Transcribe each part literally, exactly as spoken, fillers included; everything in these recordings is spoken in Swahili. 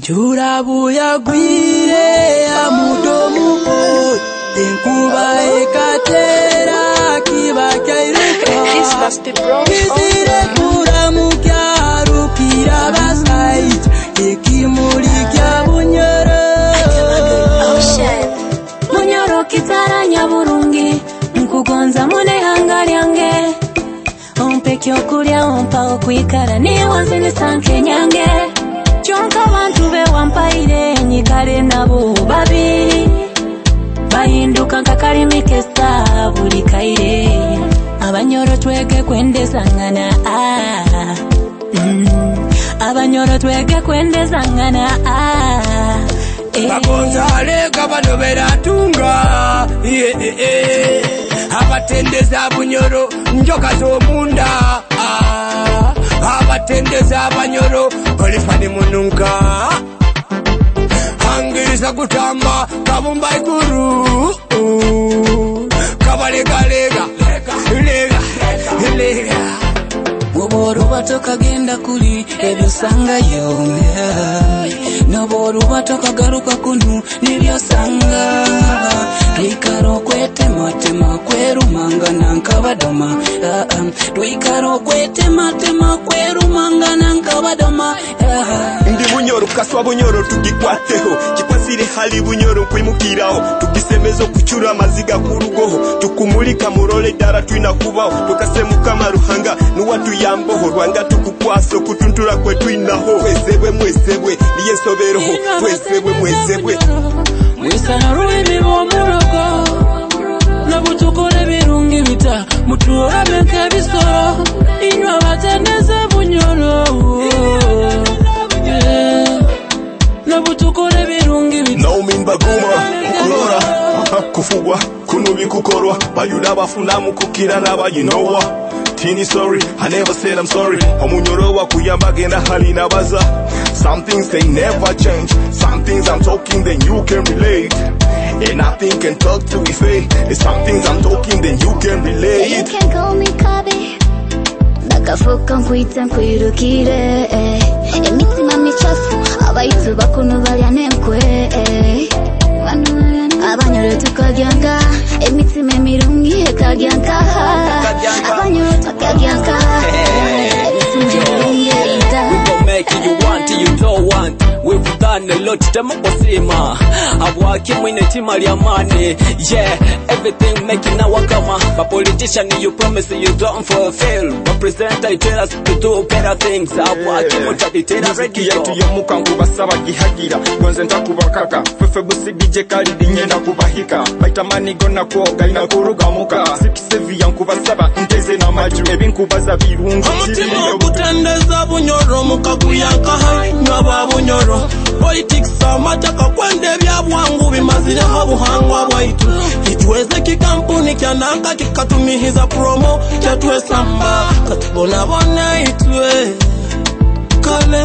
Churabu ya gwire ya mudomu boy Enkuba ekatera kiba kairuka Kizire kuramu kyaru kira basait Ekimuli kya bunyoro Munyoro kitaranya burungi Nkugonza mune hangali yange Ompe kyokulya ompa okwikara Ni wanzini sanke nyange Chonka bantu be wampaire nyikale nabo babiri Bahinduka nkakalimi kesta buli kaire Abanyoro twege kwendezangana ah mm. Abanyoro twege kwendezangana ah eh. Bagonzale kabano beratunga yeah, yeah, yeah. Abatendeza bunyoro njoka zomunda ah. Abatendeza abanyoro olifani mununka Hangiriza kutamba kabumba iguru Kabalega lega lega Woboru batoka genda kuli ebyo sanga yo Noboru batoka garuka kunu nibyo sanga Twikaro kwete matema kweru manga nankabadoma Twikaro kwete matema kweru manga nankabadoma Ndi bunyoro kaswa bunyoro tugikwateho Kikwasire hali bunyoro kwimukiraho Tukisemezo kuchura maziga kurugoho Tukumulika murole dara tuina kubaho Tukasemuka maruhanga nuwatu yamboho Rwanga tukukwaso kutuntura kwe tuinaho Mwesebwe mwesebwe niye soberoho Mwesebwe mwesebwe Mwisana ruimi mwomuroko Nabutukole birungi bita Mutuora menke bisoro Inywa batendeze bunyoro Nabutukole birungi bita Naumin baguma Kulora Kufugwa Kunubi kukorwa Bayuda bafunamu kukira naba you know what Tini sorry, I never said I'm sorry. Omunyoro wa kuyamba genda hali na baza. Some things they never change. Some things I'm talking then you can relate. And nothing can talk to his face. There's some things I'm talking then you can relate. You can call me Kabi. Nakafuka nkwita nkwirukire. Emitima michafu abaitu bakunu balya nemkwe. Abanyoro tukagyanga emitima emirungi ekagyanga Abanyoro tukagyanga We gon' make it you want it you don't want We've done a lot temukusima Abwaki mwine tima lya mane Yeah, everything making our kama But politician you promise you don't fulfill But presenter you tell us to do better things Abwaki mutabitera ready yetu yomuka nkubasaba gihagira Gonze ntakubakaka Fefe busi D J Khalid nyenda kubahika Baita manigo na kuoga ina kuruga muka Sikisevi yankubasaba nteze na maju Ebinkubaza birungi Omutima okutendeza bunyoro mukaguyanka hai Nyaba bunyoro Politics amataka kwende bya bwangu bimazire habuhangwa bwaitu Kitweze kikampuni kyananka kikatumihiza promo Chatwe samba katubona bona itwe Kale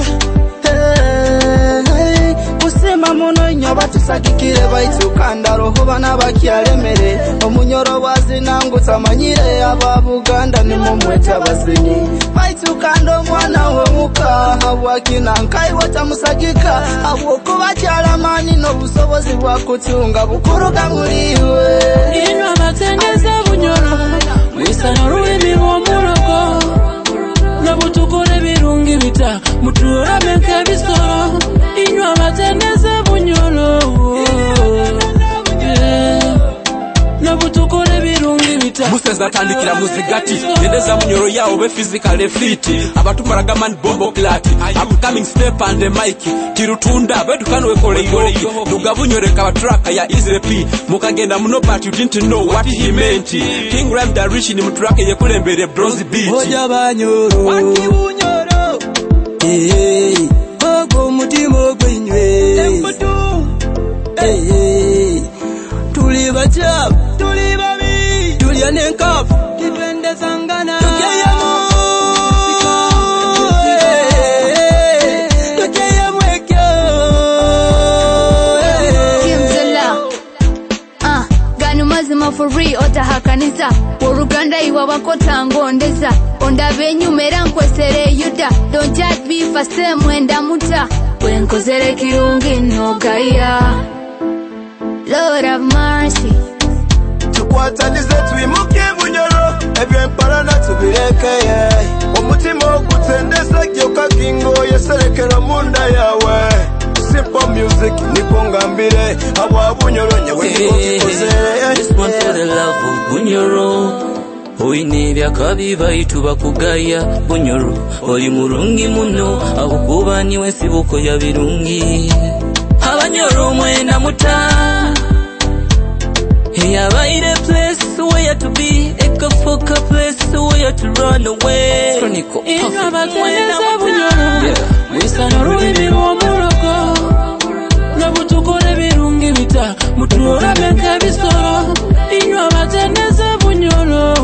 hey, Kusema muno nyoba tusakikire baitu kanda roho bana bakyaremere Omunyoro wazinangu tamanyire ababuganda ni mumweta basenyi Baitu kando mwana wemuka Habwakina nkai watamusagika Abwoko bakyaramani no busobozi bwa kutunga bukuruga muriwe Inwa batendeza bunyoro Mwisana ruimi mwomuroko Nabutukole birungi bita Mutuora menke bisoro Inywa batendeze bunyoro Nabutukole birungi bita Museza tandikira muzigati Yendeza munyoro yao be physically fit Abatumaraga man bombo klati Upcoming step and the mic Kirutunda bedu kanwe kole yoki Nuga bunyoreka batraka ya Easy P Mukagenda muno but you didn't know what he meant King Ram da rich ni muturake ye kulembere bronze beat Hoja banyoro Waki bunyoro Hey Ogo mutimo gwenywe Temputu Hey Tuli bachab Tuli babi Tuli anenkap Kitwende sangana Tukeye mo Tukeye mwekyo Kimzela Ah, ganu mazima for real Ota hakanisa Waruganda Genda iwa wakota ngondeza Onda venyu mera nkwesere yuda Don't judge me for say mwenda muta Wenkozere kirungi no gaya Lord have mercy Tukwatanize twimuke bunyoro Ebyo mparana tubireke Omutima okutendesa gyoka kingo yeserekera munda yawe Simple music nipo ngambire Awa bunyoro nyewe niko kikoze This one for the love of bunyoro Oine byakabi baitu bakugaya bunyoro Oli murungi muno Abukuba niwe sibuko ya birungi Abanyoro mwenda muta Hey, I find a place where to be, a kafuka place where to run away. Chronicle. In Rabatweneza bunyoro, Wisana ruibi wa muroko. Nabutukore birungi bita, mutuora benka bisoro. In Rabatweneza bunyoro,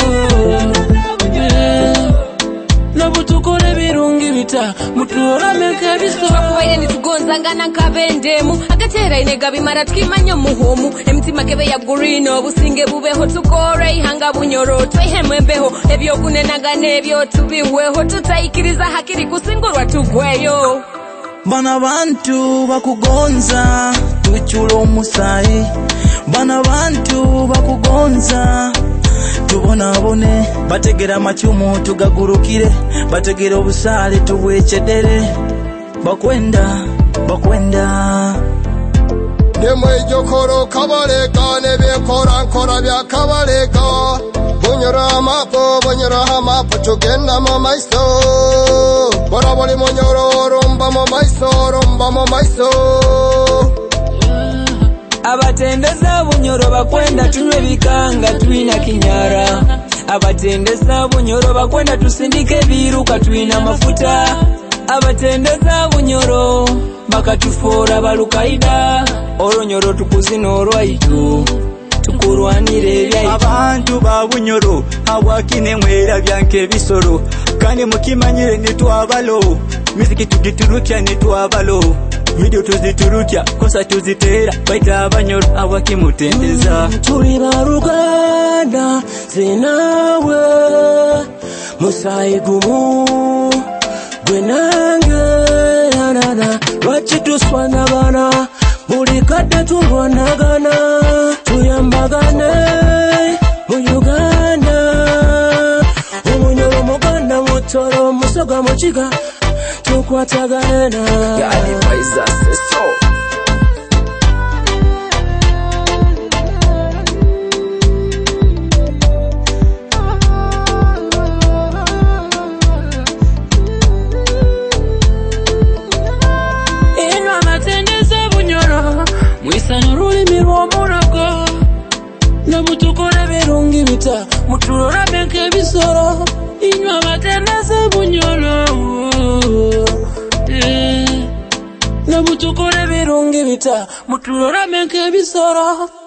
nabutukore birungi bita, mutuora benka bisoro. Twakubaire nitugonzangana nkabendemu agatera inega bimara twimanyo muhomu emitima kebe ya gurino businge bubeho tukore ihanga bunyoro twehemwembeho ebyo kunenaga nebyo tubiweho tutayikiriza hakiri kusingurwa tugweyo Bana bantu bakugonza tuchulo omusayi Bana bantu bakugonza tubona bone bategera machumu tugagurukire bategera obusale tubwechedere bakwenda bakwenda Nemwe jokoro kabaleka nebekora nkora bya kabaleka bunyora mapo bunyora hamapo tugenda mu maiso bora boli munyoro romba mu maiso romba mu maiso Abatendeza bunyoro bakwenda tunywe bikanga tuina kinyara Abatendeza bunyoro bakwenda tusindike biruka tuina mafuta Abatendeza bunyoro bakatufora balukaida Oronyoro tukuzino orwaitu tukurwanire ebya Abantu ba bunyoro awakine mwera byanke bisoro kandi mukimanyire nitwabalo miziki tugiturukya nitwabalo video tuziturukya kosa tuzitera baita abanyoro awakimutendeza Turi baruganda zinawe musayigumu gwenange nanana Wachituswana gana Mulikate turwanagana Tuyambagane Mu Uganda Umunyoro muganda mutoro musoga muchiga Tukwatagana Yani Faiza Seso Mwisanuruli mirwa murago Nabutukore birungi bita Muturora benke bisoro Inywa batendeza bunyoro Nabutukore birungi bita Muturora benke bisoro